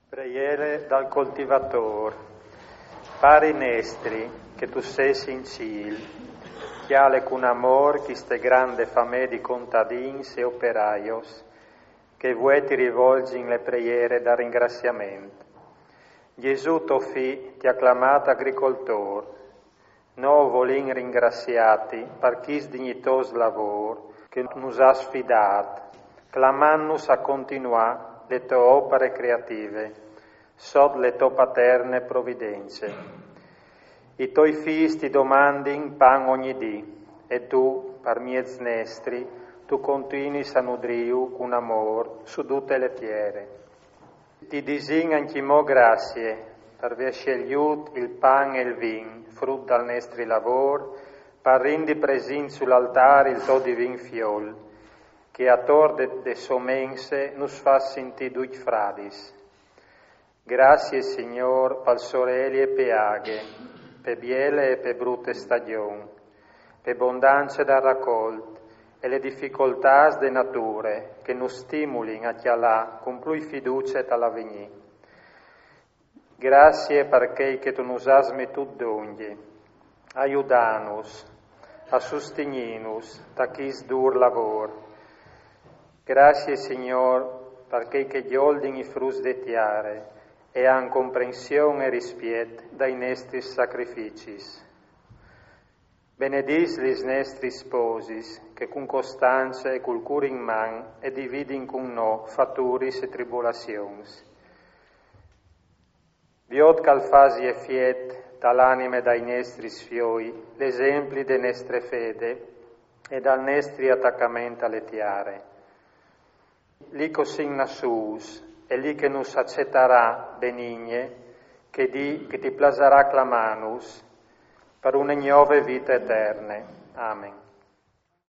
Preghiere dal coltivator. Pari nestri, che tu sesi in cil, chiale cun amor chi ste grande famè di contadins e operaios, che vuoi ti rivolgi in le preghiere da ringraziamento. Gesù tuo fi ti ha chiamato agricoltor, no volin ringraziati per chis dignitos lavor che nus ha sfidat, clamannus a continuare le tue opere creative, sod le tue paterne provvidenze. I tuoi figli ti domandin pan ogni dì, e tu, per miez nestri, tu continui a nudriu con amor su tutte le fiere. Ti disin anch'imo grazie, per aver scegliut il pan e il vin, frutto dal nostri lavor, per rindi presin sull'altare il tuo divin fiol, che a tor de somense nus fa sentì duc fradis. Grazie, Signor, per sorelli e peaghe, per biele e per brutte stagioni, per abbondanze da raccolt e le difficoltà de nature che nus stimulin a chialà con più fiducia dall'avvenì. Grazie perché che tu nus has mettut d'ogni, aiutanus, a sosteninus da chis dur lavor. Grazie, Signor, perché che gli oldin i frus de tiare e han comprensione e rispetto dai nostri sacrificis. Benedis lis nostri sposis, che con costanza e col cuore in man e dividin con no faturis e tribulazions. Viot calfasi e fiet dall'anime dai nostri sfioi, l'esempli de nostre fede e dal nostri attaccamento alle tiare. Lì cosigna sus, e lì che nus accetterà benigne, che ti plaserà clamanus, per una nuova vita eterne. Amen.